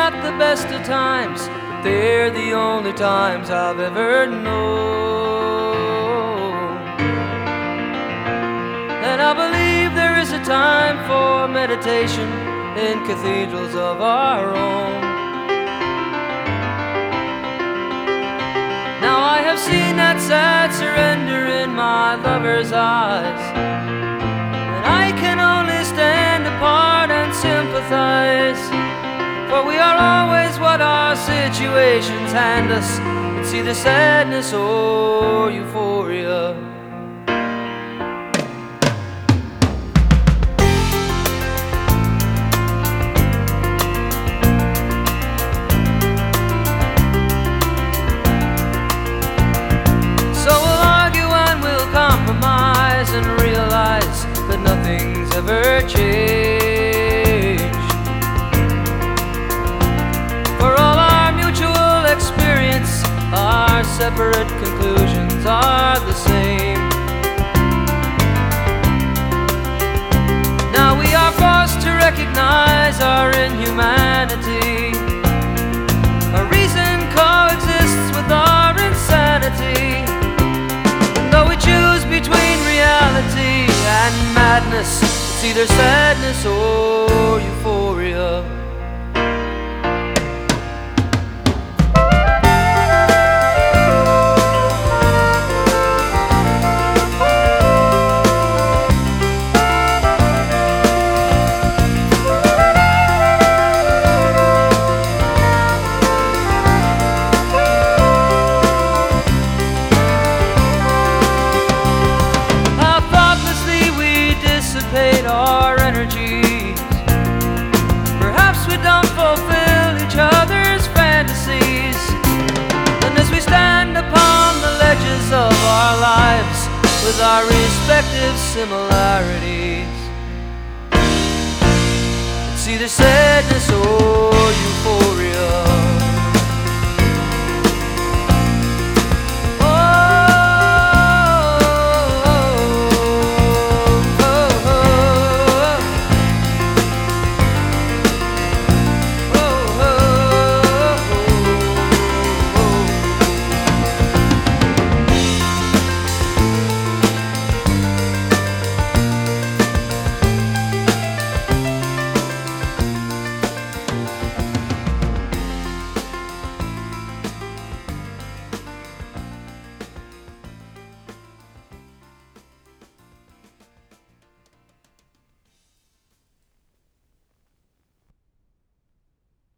not the best of times, but they're the only times I've ever known. And I believe there is a time for meditation in cathedrals of our own. Now I have seen that sad surrender in my lover's eyes, and I can only stand apart and sympathize, for we are always what our situations hand us. It's either sadness or euphoria. So we'll argue and we'll compromise and realize that nothing's ever changed. For all our mutual experience, our separate conclusions are the same. Now we are forced to recognize our inhumanity. A reason coexists with our insanity. And though we choose between reality and madness, it's either sadness or euphoria. Our energies, perhaps we don't fulfill each other's fantasies. And as we stand upon the ledges of our lives with our respective similarities, it's either sadness or euphoria.